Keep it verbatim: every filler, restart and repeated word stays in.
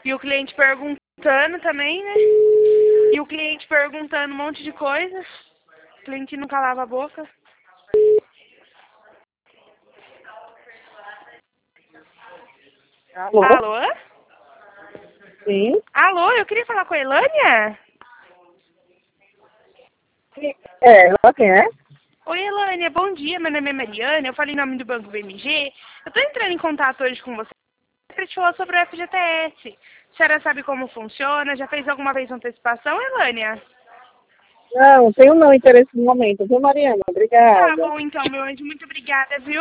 E o cliente perguntando também, né? E o cliente perguntando um monte de coisa. O cliente não calava a boca. Alô? Alô? Sim? Alô, eu queria falar com a Elânia? É, ela quem é? Oi, Elânia, bom dia. Meu nome é Mariana. Eu falei em nome do Banco B M G. Eu tô entrando em contato hoje com você para te falar sobre o F G T S. A senhora sabe como funciona? Já fez alguma vez antecipação, Elânia? Não, tenho não interesse no momento, viu, Mariana? Tá Obrigada. bom, então, meu anjo. Muito obrigada, viu?